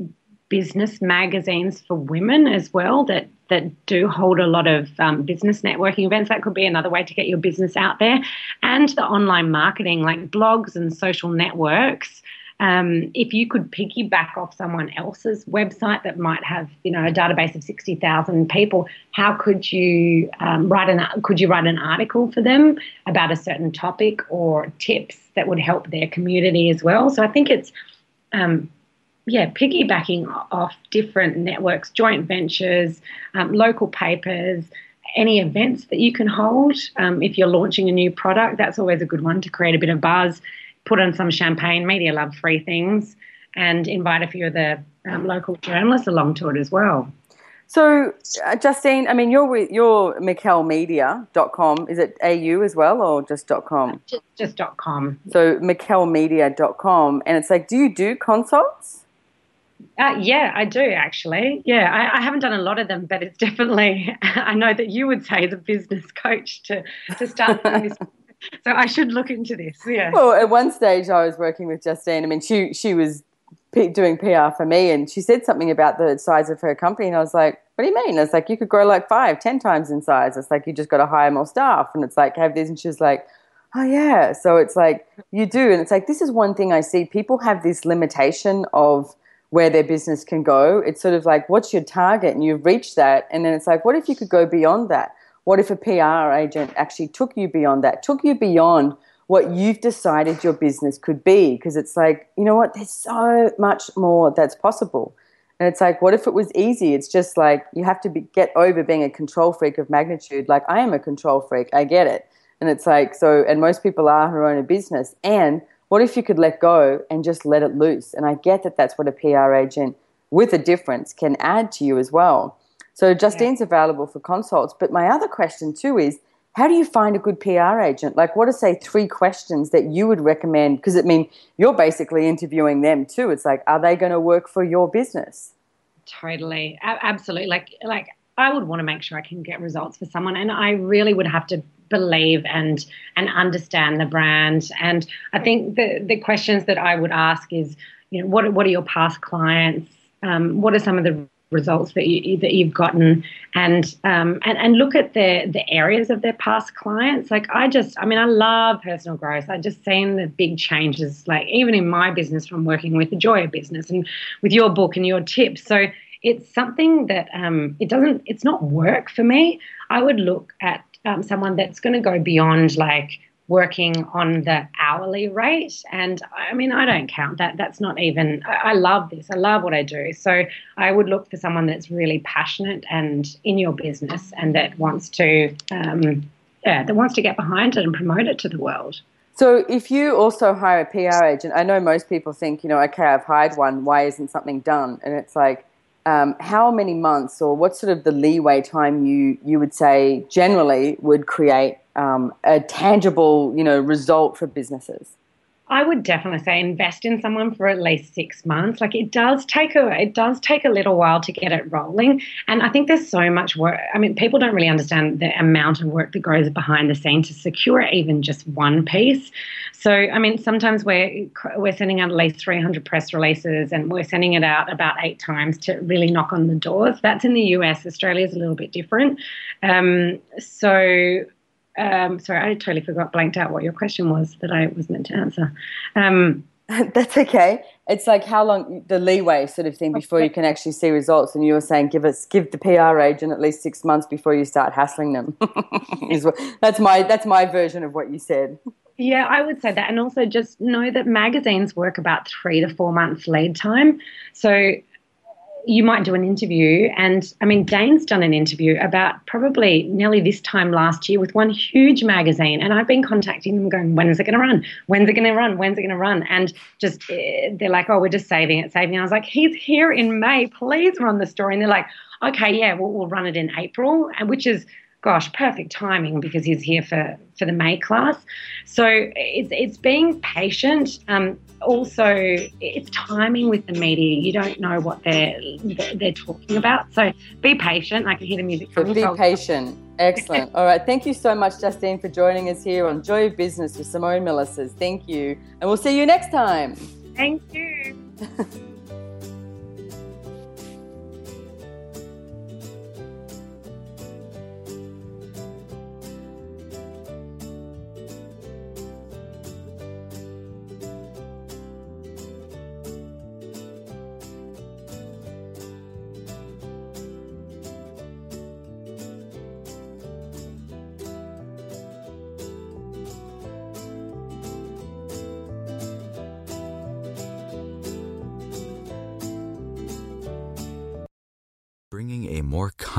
business magazines for women as well that that do hold a lot of um, business networking events. That could be another way to get your business out there. And the online marketing, like blogs and social networks. Um, if you could piggyback off someone else's website that might have, you know, a database of sixty thousand people, how could you um, write an could you write an article for them about a certain topic or tips that would help their community as well? So I think it's um, yeah, piggybacking off different networks, joint ventures, um, local papers, any events that you can hold. Um, if you're launching a new product, that's always a good one to create a bit of buzz, put on some champagne. Media love free things, and invite a few of the um, local journalists along to it as well. So, uh, Justine, I mean, you're with, you're Mikkel Media dot com. Is it A U as well or just .com? Just, just .com. So, Mikkel Media dot com. And it's like, do you do consults? Uh, yeah, I do actually. Yeah, I, I haven't done a lot of them, but it's definitely, I know that you would say the business coach to, to start doing this. So I should look into this, yeah. Well, at one stage I was working with Justine. I mean, she, she was P- doing P R for me, and she said something about the size of her company, and I was like, what do you mean? It's like, you could grow like five, ten times in size. It's like, you just got to hire more staff, and it's like, have this, and she's like, oh, yeah. So it's like, you do, and it's like, this is one thing I see. People have this limitation of where their business can go. It's sort of like, what's your target? And you've reached that. And then it's like, what if you could go beyond that? What if a P R agent actually took you beyond that, took you beyond what you've decided your business could be? Because it's like, you know what, there's so much more that's possible. And it's like, what if it was easy? It's just like, you have to be, get over being a control freak of magnitude. Like, I am a control freak. I get it. And it's like, so, and most people are who own a business. And what if you could let go and just let it loose? And I get that that's what a P R agent with a difference can add to you as well. So Justine's yeah. available for consults. But my other question too is, how do you find a good P R agent? Like, what are, say, three questions that you would recommend? Because, I mean, you're basically interviewing them too. It's like, are they going to work for your business? Totally. A- absolutely. Like, like I would want to make sure I can get results for someone, and I really would have to believe and and understand the brand. And I think the the questions that I would ask is, you know, what what are your past clients? Um, what are some of the results that you that you've gotten, and um and, and look at the the areas of their past clients. Like I just I mean I love personal growth. I just seen the big changes, like even in my business from working with the Joy business and with your book and your tips. So it's something that um it doesn't it's not work for me. I would look at um, someone that's going to go beyond like working on the hourly rate. And I mean, I don't count that. That's not even, I, I love this. I love what I do. So I would look for someone that's really passionate and in your business and that wants to, um, yeah, that wants to get behind it and promote it to the world. So if you also hire a P R agent, I know most people think, you know, okay, I've hired one, why isn't something done? And it's like, um, how many months or what sort of the leeway time you, you would say generally would create Um, a tangible, you know, result for businesses? I would definitely say invest in someone for at least six months. Like it does take a, it does take a little while to get it rolling. And I think there's so much work. I mean, people don't really understand the amount of work that goes behind the scenes to secure even just one piece. So, I mean, sometimes we're, we're sending out at least three hundred press releases and we're sending it out about eight times to really knock on the doors. That's in the U S. Australia's a little bit different. Um, so, Um, sorry, I totally forgot, blanked out what your question was that I was meant to answer. Um, That's okay. It's like how long, the leeway sort of thing before you can actually see results. And you were saying give us, give the P R agent at least six months before you start hassling them. that's my that's my version of what you said. Yeah, I would say that. And also just know that magazines work about three to four months lead time. So you might do an interview, and I mean, Dane's done an interview about probably nearly this time last year with one huge magazine, and I've been contacting them going, when is it going to run? When's it going to run? When's it going to run? And just, they're like, oh, we're just saving it, saving it. I was like, he's here in May, please run the story. And they're like, okay, yeah, we'll, we'll run it in April, and which is, gosh, perfect timing because he's here for, for the May class. So it's it's being patient. Um, also, it's timing with the media. You don't know what they're they're talking about. So be patient. I can hear the music coming. So be patient. Excellent. All right. Thank you so much, Justine, for joining us here on Joy of Business with Simone Milasas. Thank you. And we'll see you next time. Thank you. Bringing a more